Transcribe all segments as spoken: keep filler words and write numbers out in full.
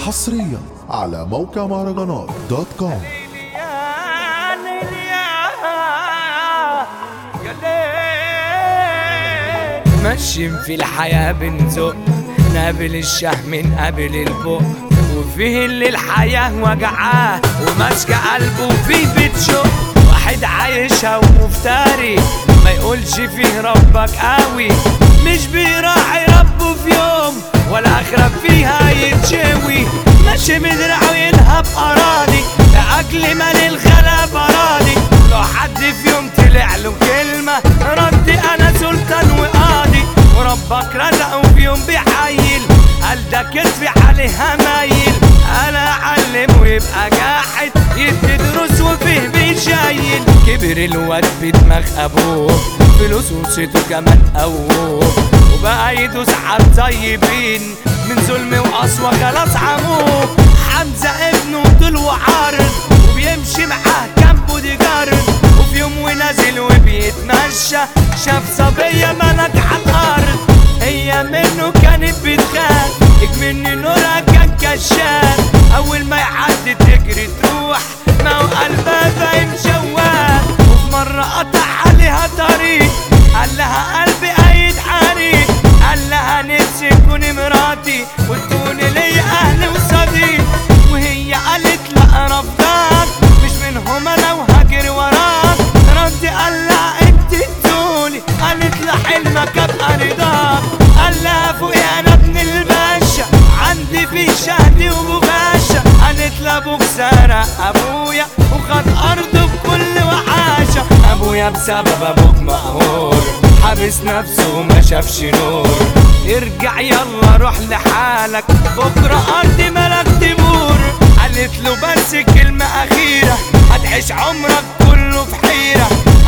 حصريا على موقع مهرجانات دوت كوم. ماشيين في الحياة بنزق نقابل الشهم من قبل البق، وفيه اللي الحياة وجعاه وماسكة قلبه وفيه بتشق. واحد عايشها ومفتري ما يقولش فيه ربك قوي، مش بيراعي ربه في يوم ولا اخرب فيها يتشوي. ماشي مدرع وينهب اراضي لاجل مال الغلب اراضي. لو حد في يوم طلع له كلمة رد انا سلطان وقاضي، وربك رزقه في يوم بيحيل قال ده كتفي عليها مايل. انا اعلم ويبقى جاحد يدي دروس وفيه بيشيل. كبر الواد بدماغ ابوه فلوس وصيته كمان قوه، وبقى يدوس على الطيبين من ظلم وقسوة خلاص عموه. حمزة ابنه طول وعارض وبيمشي معاه كام بودي جارد، وفي يوم ونازل وبيتمشى شاف صبية ملك على الارض. هي منه كانت بتخاف اكمني نورها كان كشاف، اول ما يعدي تجري تروح ما هو قلبها فاهم شواف. وفي مرة قطع عليها طريق قال لها قلبي قايد حريق، قال لها نفسي تكوني مراتي وتكوني لي اهل وصديق. وهي قالت لا رفضاك مش منهم انا وهجري وراك. رد قال لها انت تقولي، قالت له حلمك ابقى رضاك. قال لها فوقي انا ابن الباشا عندي في شهدي وبغاشا. قالت له ابوك سرق ابويا وخد ارضه بكل وحاشة. ابويا بسبب ابوك مقهور حابس نفسه وما شافش نور. ارجع يلا روح لحالك بكرة ارض ملك تبور. قالت له بس كلمة اخيرة هتعيش عمرك كله في حيرة،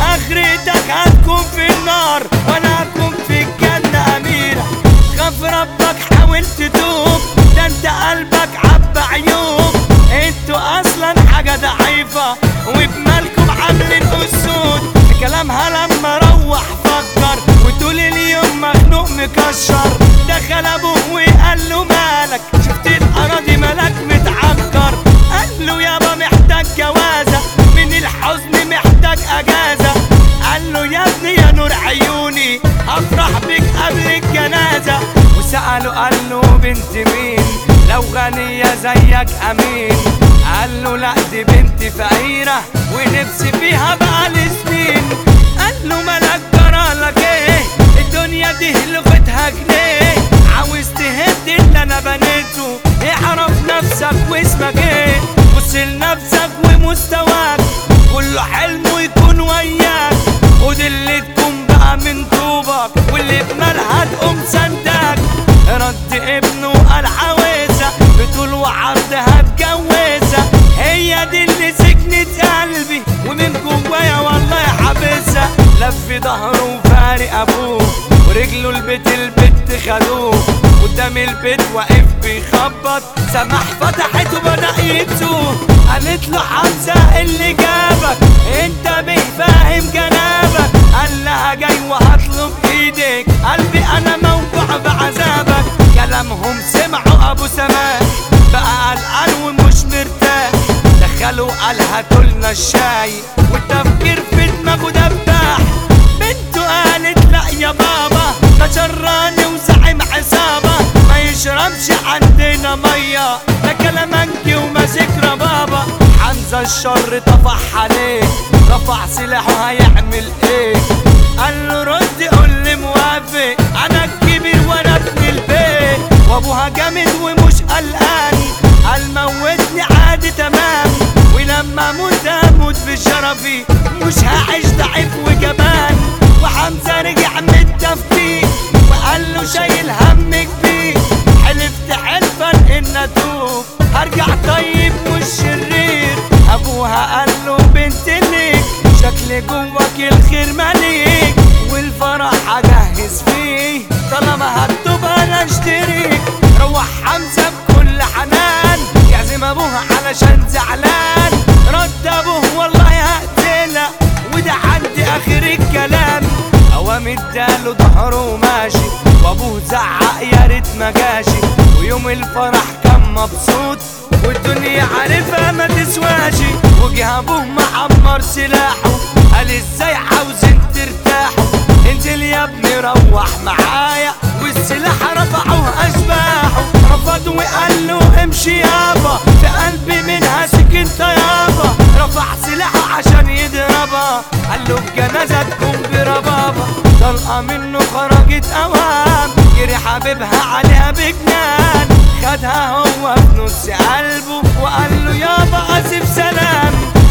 اخرتك هتكون في النار وانا هكون في الجنة اميرة. خاف ربك حاول تتوب ده انت قلبك عبى عيوب. انتوا اصلا حاجة ضعيفة وبمالكم عاملين اسود. كلامها لما روح فكر وطول اليوم مخنوق مكشر. دخل ابوه وقال له مالك شفت الاراضي مالك متعكر. قال له يابا محتاج جوازة من الحزن محتاج اجازة. قال له يا ابني يا نور عيوني افرح بك قبل الجنازة. وسأله قال له بنت مين لو غنية زيك امين. قال له لا دي بنتي فقيرة ونفسي فيها بقالي سنين. قال له مالك جرالك ايه الدنيا دي لغتها جنيه. عاوز تهد اللي انا بنيته اعرف نفسك واسمك ايه. بص لنفسك ومستواك كله حلمه يكون وياك. خد اللي تكون بقى من طوبك واللي بمالها تقوم سندك. رد ابنه قال عاوزة بطول وعرض هتجوزها. هي دي اللي سكنت قلبي ومن جوايا والله حابسها. لف ظهره وفارق ابوه ورجله البيت البت خدوه. قدام البيت واقف بيخبط سمح فتحت وبدأ يتوه. قالت له حمزة اللي جابك انت بيه فاهم جنابك. قال لها جاي وهطلب ايدك قلبي انا موجوع بعذابك. كلامهم سمعوا ابو سماح بقى قلقان ومش مرتاح. دخلوا قال هاتولنا الشاي والتفكير في دماغه دباح. بنته قالت لا يا بابا ده شراني وزعيم عصابة ما يشربش عندنا مية ده كلامنجي وماسك ربابة. حمزة الشر طفح عليه رفع سلاحه هيعمل ايه. قال له رد قول لي موافق انا الكبير وانا ابن البيت وابوها جامد ومش قلقان. قال موتني عادي تمام ولما اموت اموت بشرفي مش هعيش ضعيف وجبان. وحمزة رجع من التفكير وقال له شايل هم كبير. حلفت حلفا ان اتوب هرجع طيب مش شرير. ابوها قال له بنت ليك شكل جواك الخير مليك والفرح هجهز فيه طالما هتوب انا اشتريك. روح حمزة بكل حنان يعزم ابوها علشان زعلان. رد ابوه والله هقتلها وده عندي اخر الكلام. قوام اداله ظهره وماشي وابوه زعق يا ريت ما جاشي. ويوم الفرح كان مبسوط والدنيا عارفها ما تسواشي. وجه ابوه معمر سلاحه قال ازاي عاوزين ترتاحوا، انزل يا ابني روح معايا، والسلاح رفعوه اشباحه. رفض وقال له امشي يابا، في قلبي منها سكنت يابا. رفع سلاحه عشان يضربها، قال له الجنازة تكون بربابة. طلقة منه خرجت اوام، جري حبيبها عليها بجنان. خدها هو في نص قلبه وقال له يابا اسف سلام.